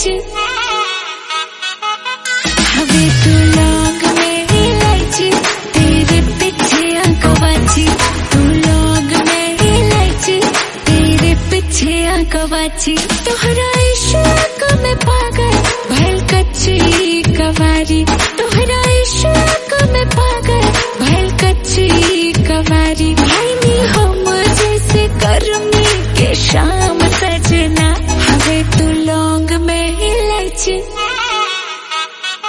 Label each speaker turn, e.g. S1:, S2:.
S1: इलायची, हवे तू लौंग में इलायची, तेरे पीछे आंकवाची, तू लौंग में इलायची, तेरे पीछे आंकवाची। तोहरा इश्क में पागल भइल कच्ची कवारी।